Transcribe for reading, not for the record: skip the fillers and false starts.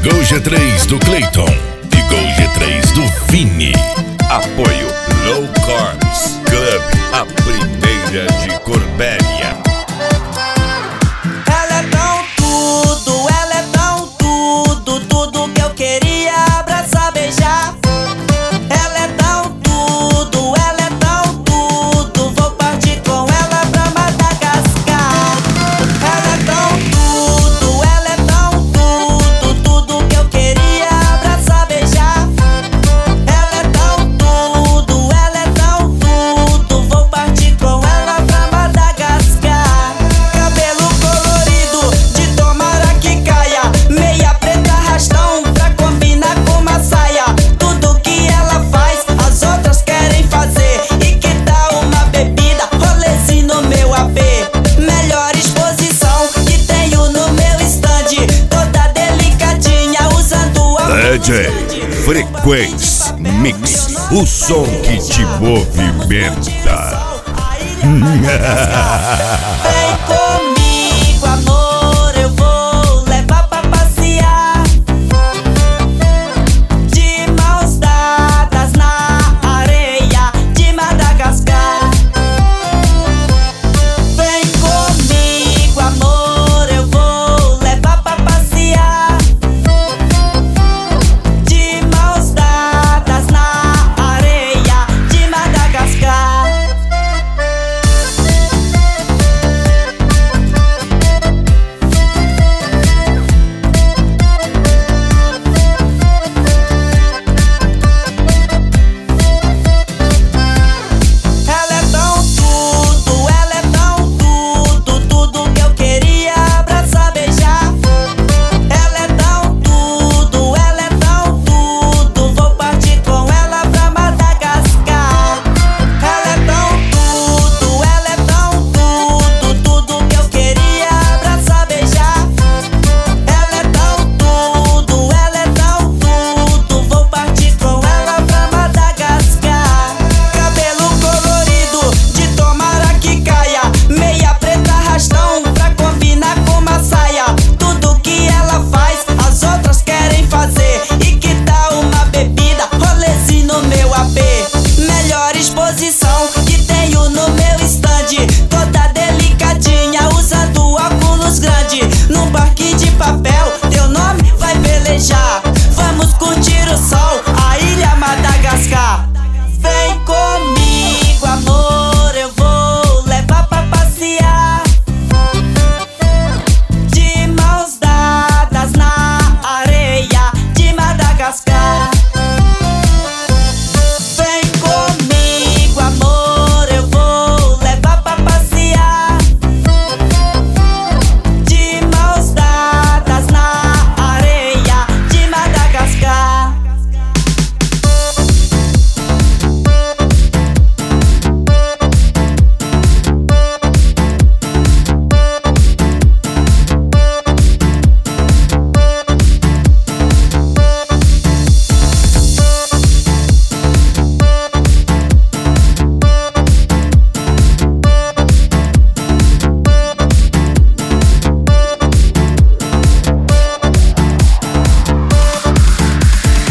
Gol G3 do Clayton e Gol G3 do Vini. Apoio Low Carbs Club, a primeira de Corbélia. Ela é tão tudo, tudo que eu queria abraçar, beijar. Ela é tão tudo, vou partir com ela pra Madagascar. Ela é tão tudo que eu queria abraçar, beijar. Ela é tão tudo, vou partir com ela pra Madagascar. Cabelo colorido, de tomara que caia, meia preta, arrastão pra combinar com uma saia. Tudo que ela faz, as outras querem fazer. E que tal uma bebida, rolezinho no meu AP? Melhor exposição que tenho no meu stand, toda delicadinha, usando a DJ Frequência Mix, o som que te movimenta. Vem